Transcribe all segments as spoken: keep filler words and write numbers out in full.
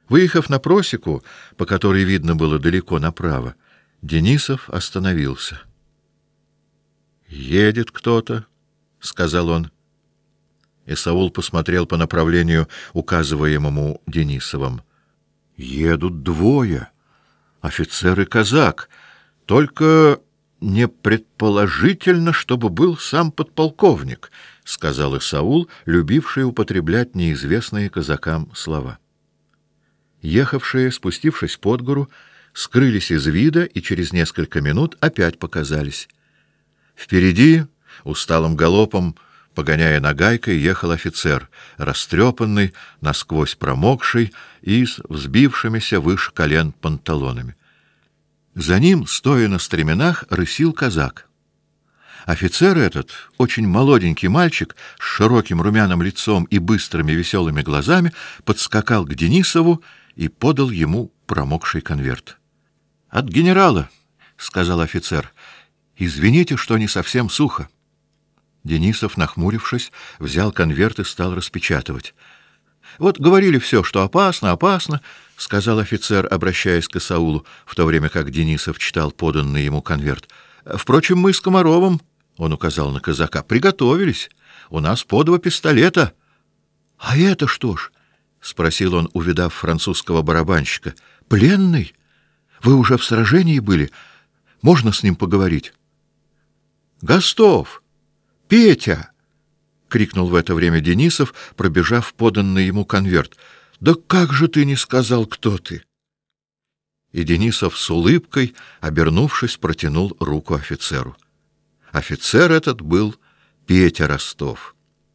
Выехав на просеку, по которой видно было далеко направо, Денисов остановился. «Едет кто-то», — сказал он. Исаул посмотрел по направлению, указываемому Денисовым. «Едут двое, офицер и казак, только не предположительно, чтобы был сам подполковник», — сказал Исаул, любивший употреблять неизвестные казакам слова. Ехавшие, спустившись под гору, скрылись из вида и через несколько минут опять показались. Впереди, усталым галопом, погоняя нагайкой, ехал офицер, растрепанный, насквозь промокший и с взбившимися выше колен панталонами. За ним, стоя на стременах, рысил казак. Офицер этот, очень молоденький мальчик, с широким румяным лицом и быстрыми веселыми глазами, подскакал к Денисову и подал ему промокший конверт. — От генерала, — сказал офицер. — Извините, что не совсем сухо. Денисов, нахмурившись, взял конверт и стал распечатывать. — Вот говорили все, что опасно, опасно, — сказал офицер, обращаясь к Исаулу, в то время как Денисов читал поданный ему конверт. — Впрочем, мы с Комаровым, — он указал на казака, — приготовились. У нас по два пистолета. — А это что ж? — спросил он, увидав французского барабанщика. — Пленный? Вы уже в сражении были? Можно с ним поговорить? — Гостов! Петя! — крикнул в это время Денисов, пробежав поданный ему конверт. — Да как же ты не сказал, кто ты? И Денисов с улыбкой, обернувшись, протянул руку офицеру. Офицер этот был Петя Ростов.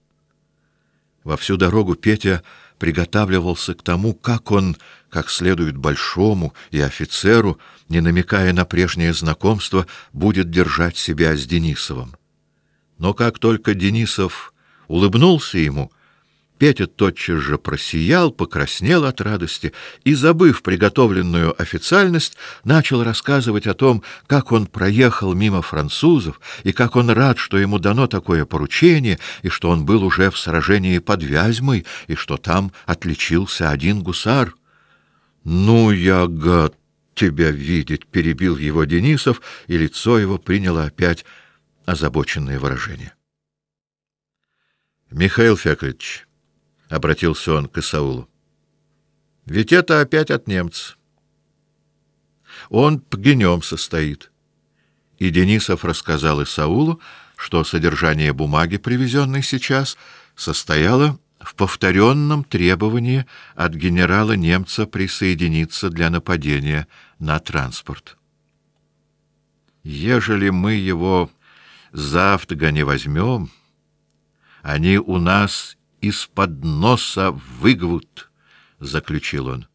Во всю дорогу Петя приготавливался к тому, как он, как следует большому и офицеру, не намекая на прежнее знакомство, будет держать себя с Денисовым. Но как только Денисов улыбнулся ему, Петя тотчас же просиял, покраснел от радости и, забыв приготовленную официальность, начал рассказывать о том, как он проехал мимо французов, и как он рад, что ему дано такое поручение, и что он был уже в сражении под Вязьмой, и что там отличился один гусар. — Ну, я гад тебя видеть! — перебил его Денисов, и лицо его приняло опять озабоченное выражение. — Михаил Феклич, — обратился он к Исаулу, — ведь это опять от немца. Он пгенем состоит. И Денисов рассказал Исаулу, что содержание бумаги, привезенной сейчас, состояло в повторенном требовании от генерала-немца присоединиться для нападения на транспорт. Ежели мы его завтра не возьмем, они у нас из-под носа выгвут, — заключил он.